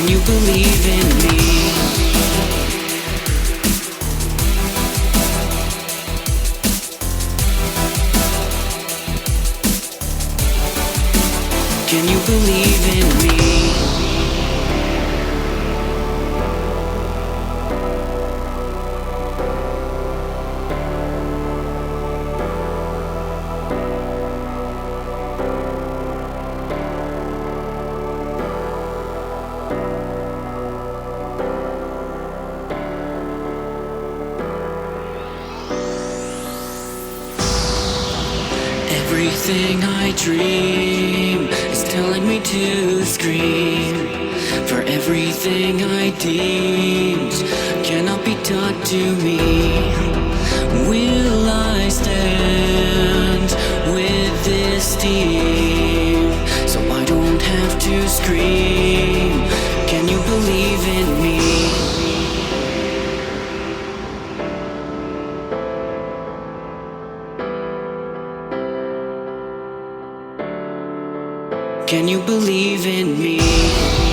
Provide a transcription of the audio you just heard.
Can you believe in me? Can you believe in me? Everything I dream is telling me to scream. For everything I deemed cannot be taught to me. Will I stand with this team so I don't have to scream? Can you believe in me? Can you believe in me?